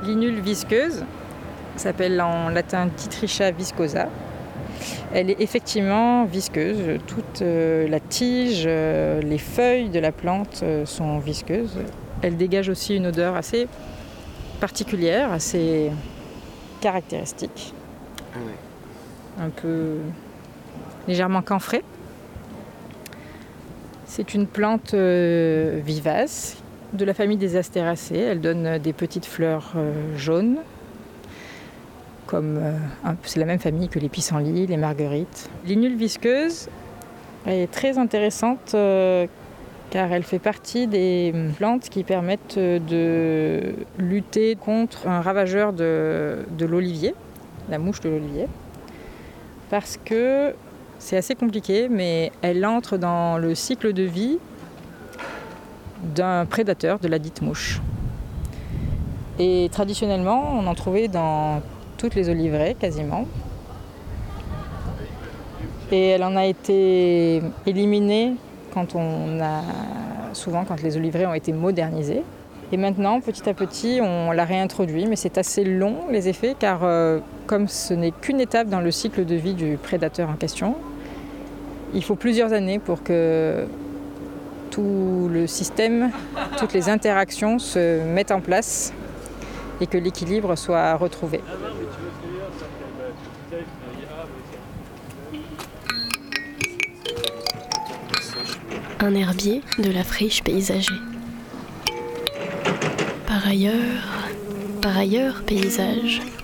Linule visqueuse s'appelle en latin Ditrycha viscosa. Elle est effectivement visqueuse. Toute la tige, les feuilles de la plante sont visqueuses. Elle dégage aussi une odeur assez particulière, assez caractéristique. Ah ouais. Un peu légèrement camphrée. C'est une plante vivace de la famille des Astéracées. Elle donne des petites fleurs jaunes, c'est la même famille que les pissenlits, les marguerites. Linule visqueuse est très intéressante car elle fait partie des plantes qui permettent de lutter contre un ravageur de l'olivier, la mouche de l'olivier, parce que c'est assez compliqué, mais elle entre dans le cycle de vie d'un prédateur, de la dite mouche. Et traditionnellement, on en trouvait dans toutes les oliveraies, quasiment. Et elle en a été éliminée quand les oliveraies ont été modernisées. Et maintenant, petit à petit, on la réintroduit, mais c'est assez long, les effets, car comme ce n'est qu'une étape dans le cycle de vie du prédateur en question, il faut plusieurs années pour que tout le système, toutes les interactions se mettent en place et que l'équilibre soit retrouvé. Un herbier de la friche paysager. Par ailleurs, paysage.